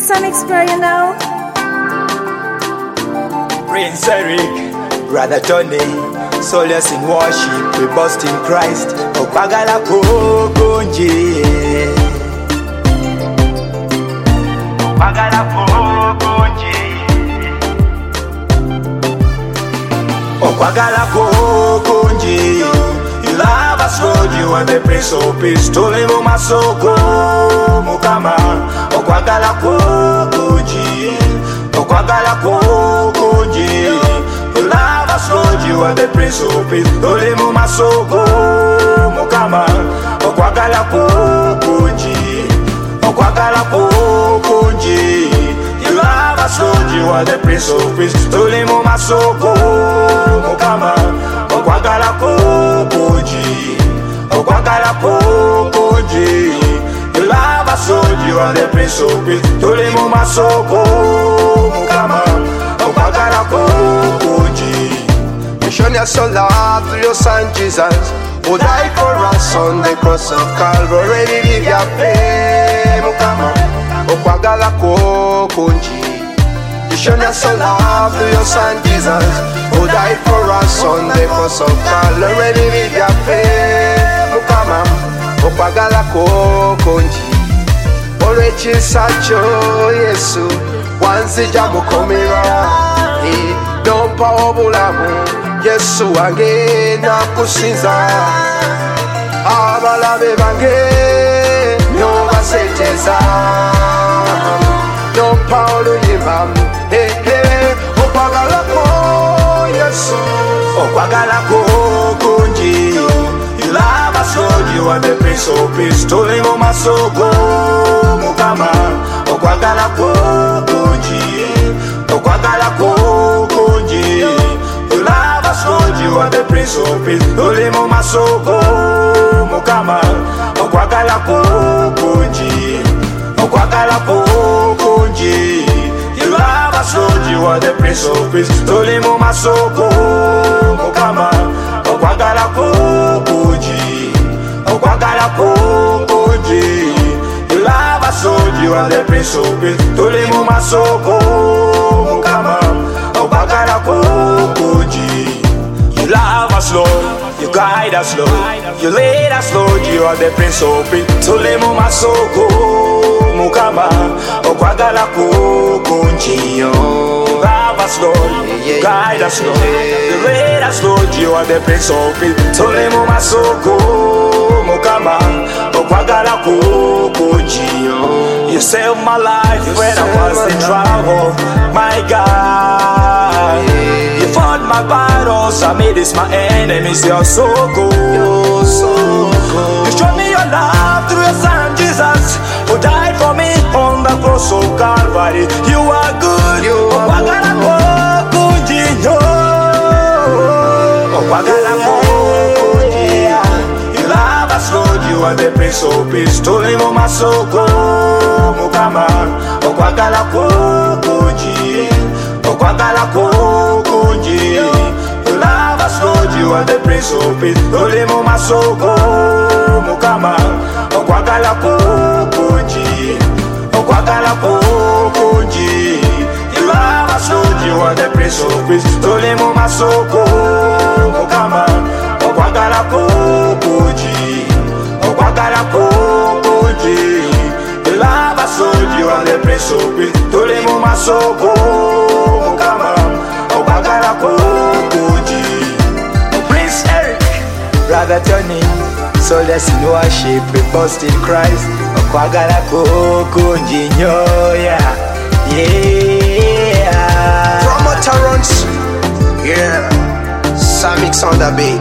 Samix Pro, you know. Prince Eric, Brother Tony, Solace in worship, we bust in Christ. Okpagala kokonje, Okpagala kokonje, Okpagala kokonje. You love us, Lord, you are the Prince of Peace. Tolemo masoko mukama. Okpagala kokonje, Okpagala kokonje. You love us, Lord, you are the Prince of Peace. Tolemo masoko mukama. Okpagala kokonje, Okpagala kokonje. You love us, Lord, you are the Prince of Peace. Tolemo masoko mukama. Okpagala kokonje, Okpagala kokonje. You love us, Lord, you are the Prince of Peace. Tolemo masoko mukama. Okpagala kokonje. You shown your soul love through your son Jesus, who died for us on the cross of Calvary. Leave your pain, mukama. Okpagala kokonje. You shown your soul love through your son Jesus, who died for us on the cross of Calvary. Leave your pain, mukama. Okpagala kokonje. Olw'ekisa kyo Yesu wanzija mukomera, nompa obulamu Yesu wange nakusinza. Abalabe bange nobaseeteza, nompa oluyimba. Okpagala ko Yesu, Okpagala kokonje. You love us, Lord, you are the Prince of Peace. Tolemo masoko mukama. Okpagala kokonje, Okpagala kokonje. You love us, Lord, you are the Prince of Peace. Tolemo masoko mukama. Okpagala kokonje, Okpagala kokonje. You love us, Lord, you are the Prince of Peace. Tolemo masoko mukama. Okpagala kokonje, Okpagala kokonje. You love us, Lord, you are the Prince of Peace. Tolemo masoko mukama. Okpagala kokonje. You love us, Lord, you guide us, Lord, you lead us, Lord, you are the Prince of Peace. Tolemo masoko mukama. Okpagala kokonje. You love us, Lord, you guide us, Lord, you lead us, Lord, you are the Prince of Peace. Tolemo masoko mukama. Okpagala kokonje. You saved my life when I was in trouble, my God. You fought my battles, I made this my enemies. You're so good, you're so good. You showed me your love through your son Jesus, who died for me on the cross of Calvary. You are good, Okpagala kokonje. Okpagala kokonje. You love us, Lord, you are the Prince of Peace. Tolemo masoko mukama. Okpagala kokonje, Okpagala kokonje. You love us, Lord, you are the Prince of Peace. Tolemo masoko mukama. Okpagala kokonje, Okpagala kokonje. You love us, Lord, you are the Prince of Peace. Tolemo masoko mukama. Okpagala kokonje, Okpagala kokonje. You love us, Lord, you are the Prince of Peace. Tolemo masoko mukama. Okpagala kokonje. Prince Eric, Brother Tony, Solace in worship, we bust in Christ. Okpagala kokonje. Yeah, yeah. Promoter runs, yeah. Samix on the beat.